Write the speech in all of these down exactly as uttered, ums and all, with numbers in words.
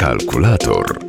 Kalkulator.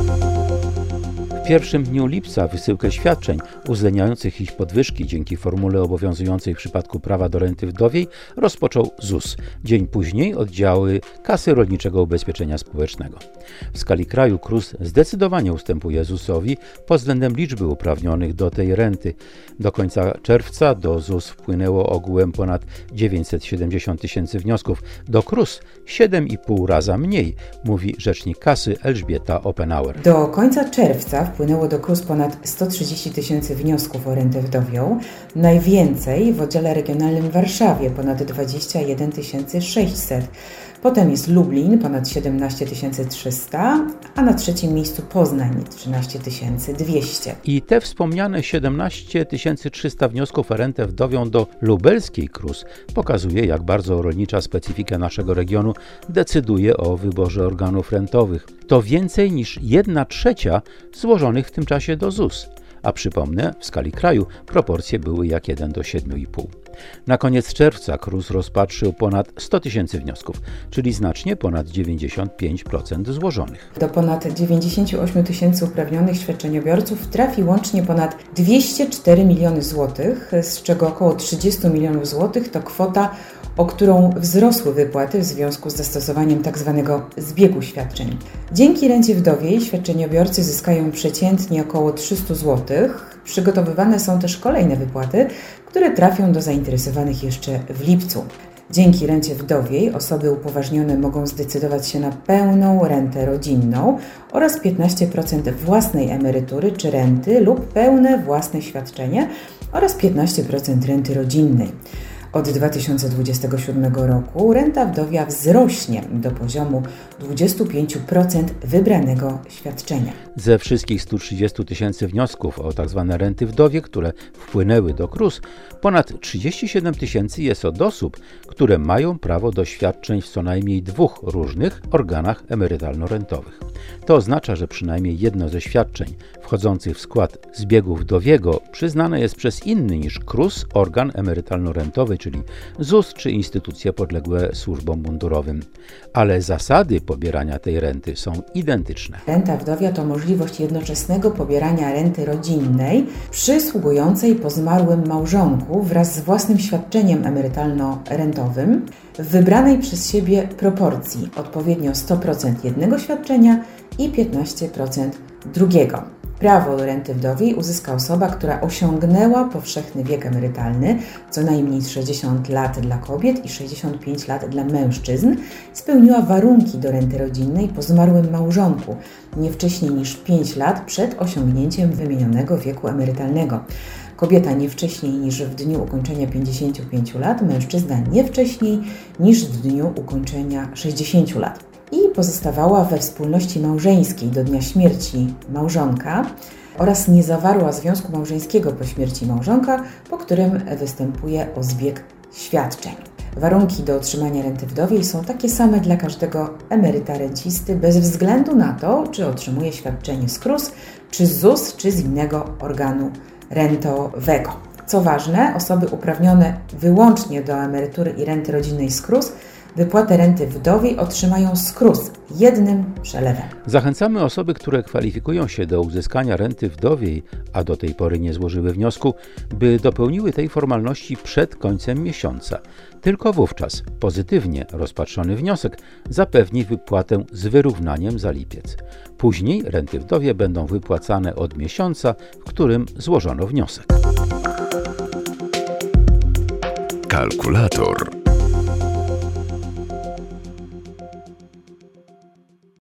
W pierwszym dniu lipca wysyłkę świadczeń uwzględniających ich podwyżki dzięki formule obowiązującej w przypadku prawa do renty wdowiej rozpoczął Z U S. Dzień później oddziały Kasy Rolniczego Ubezpieczenia Społecznego. W skali kraju K R U S zdecydowanie ustępuje Z U S-owi pod względem liczby uprawnionych do tej renty. Do końca czerwca do Z U S wpłynęło ogółem ponad dziewięćset siedemdziesiąt tysięcy wniosków. Do K R U S siedem i pół raza mniej, mówi rzecznik kasy Elżbieta Oppenauer. Do końca czerwca wpłynęło do K R U S ponad sto trzydzieści tysięcy wniosków o rentę wdowią. Najwięcej w oddziale regionalnym w Warszawie, ponad dwadzieścia jeden tysięcy sześćset. Potem jest Lublin, ponad siedemnaście tysięcy trzysta, a na trzecim miejscu Poznań, trzynaście tysięcy dwieście. I te wspomniane siedemnaście tysięcy trzysta wniosków o rentę wdowią do lubelskiej K R U S pokazuje, jak bardzo rolnicza specyfika naszego regionu decyduje o wyborze organów rentowych. To więcej niż jedna trzecia złożonych w tym czasie do Z U S. A przypomnę, w skali kraju proporcje były jak jeden do siedmiu i pół. Na koniec czerwca K R U S rozpatrzył ponad sto tysięcy wniosków, czyli znacznie ponad dziewięćdziesiąt pięć procent złożonych. Do ponad dziewięćdziesiąt osiem tysięcy uprawnionych świadczeniodawców trafi łącznie ponad dwieście cztery miliony złotych, z czego około trzydzieści milionów złotych to kwota, o którą wzrosły wypłaty w związku z zastosowaniem tzw. zbiegu świadczeń. Dzięki rencie wdowiej świadczeniobiorcy zyskają przeciętnie około trzysta złotych. Przygotowywane są też kolejne wypłaty, które trafią do zainteresowanych jeszcze w lipcu. Dzięki rencie wdowiej osoby upoważnione mogą zdecydować się na pełną rentę rodzinną oraz piętnaście procent własnej emerytury czy renty lub pełne własne świadczenie oraz piętnaście procent renty rodzinnej. Od dwa tysiące dwudziestego siódmego roku renta wdowia wzrośnie do poziomu dwadzieścia pięć procent wybranego świadczenia. Ze wszystkich stu trzydziestu tysięcy wniosków o tzw. renty wdowie, które wpłynęły do K R U S, ponad trzydzieści siedem tysięcy jest od osób, które mają prawo do świadczeń w co najmniej dwóch różnych organach emerytalno-rentowych. To oznacza, że przynajmniej jedno ze świadczeń wchodzących w skład zbiegu wdowiego przyznane jest przez inny niż K R U S organ emerytalno-rentowy, czyli Z U S czy instytucje podległe służbom mundurowym. Ale zasady pobierania tej renty są identyczne. Renta wdowia to możliwość jednoczesnego pobierania renty rodzinnej przysługującej po zmarłym małżonku wraz z własnym świadczeniem emerytalno-rentowym w wybranej przez siebie proporcji, odpowiednio sto procent jednego świadczenia i piętnaście procent drugiego. Prawo do renty wdowiej uzyska osoba, która osiągnęła powszechny wiek emerytalny, co najmniej sześćdziesiąt lat dla kobiet i sześćdziesiąt pięć lat dla mężczyzn, spełniła warunki do renty rodzinnej po zmarłym małżonku, nie wcześniej niż pięć lat przed osiągnięciem wymienionego wieku emerytalnego. Kobieta nie wcześniej niż w dniu ukończenia pięćdziesięciu pięciu lat, mężczyzna nie wcześniej niż w dniu ukończenia sześćdziesięciu lat. I pozostawała we wspólności małżeńskiej do dnia śmierci małżonka oraz nie zawarła związku małżeńskiego po śmierci małżonka, po którym występuje o zbieg świadczeń. Warunki do otrzymania renty wdowiej są takie same dla każdego emeryta rencisty, bez względu na to, czy otrzymuje świadczenie z K R U S, czy z Z U S, czy z innego organu rentowego. Co ważne, osoby uprawnione wyłącznie do emerytury i renty rodzinnej z K R U S wypłatę renty wdowiej otrzymają z K R U S jednym przelewem. Zachęcamy osoby, które kwalifikują się do uzyskania renty wdowiej, a do tej pory nie złożyły wniosku, by dopełniły tej formalności przed końcem miesiąca. Tylko wówczas pozytywnie rozpatrzony wniosek zapewni wypłatę z wyrównaniem za lipiec. Później renty wdowie będą wypłacane od miesiąca, w którym złożono wniosek. Kalkulator.